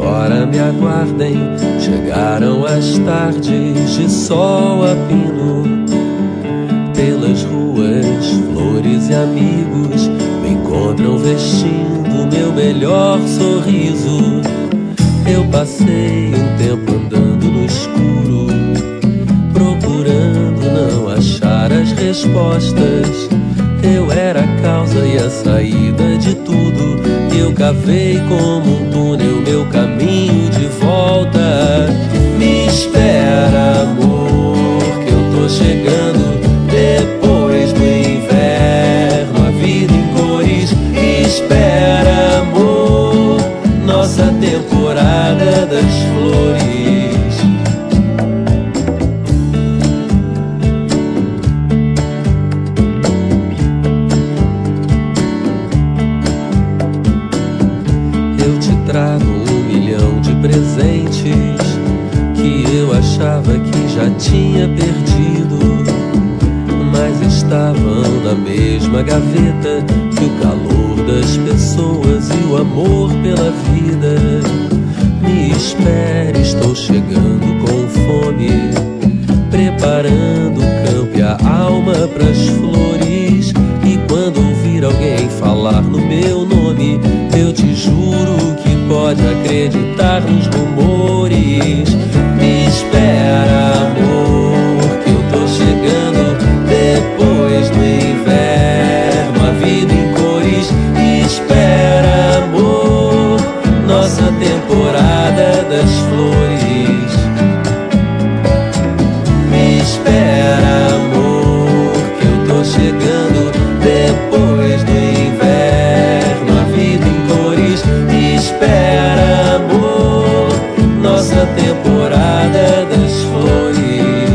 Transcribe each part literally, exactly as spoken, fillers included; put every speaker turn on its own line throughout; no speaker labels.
agora me aguardem. Chegaram as tardes de sol a pino. Pelas ruas, flores e amigos me encontram vestindo meu melhor sorriso. Eu passei um tempo andando no escuro, procurando não achar as respostas. Eu era a causa e a saída de tudo. Eu cavei como um túnel meu caminho de volta. Me espera, amor, que eu tô chegando. Depois do inverno, a vida em cores. Me espera, amor, nossa temporada das flores. Trago um milhão de presentes que eu achava que já tinha perdido, mas estavam na mesma gaveta que o calor das pessoas e o amor pela vida. Me espere, estou chegando com fome, preparando o campo e a alma pras flores. E quando ouvir alguém falar no meu nome, eu te juro que pode acreditar nos rumores. Me espera, amor, que eu tô chegando. Depois do inverno, a vida em cores. Me espera, amor, nossa temporada das flores. Me espera, amor, que eu tô chegando. Depois do inverno, a vida em cores. Me espera, amor, nossa temporada das flores.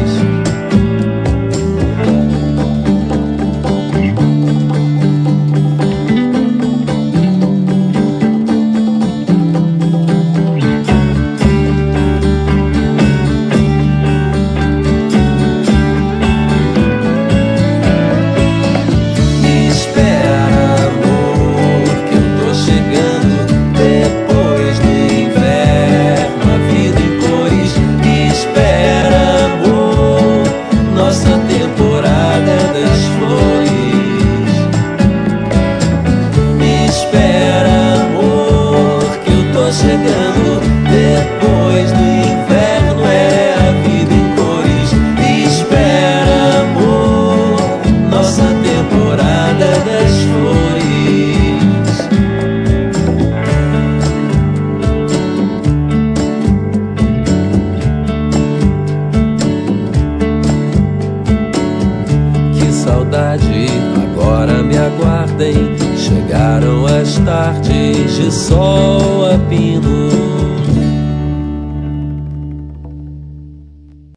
Chegando depois do inverno, é a vida em cores. Me espera, amor, nossa temporada das flores. Que saudade, agora me aguardem. Chegaram as tardes de sol a pino.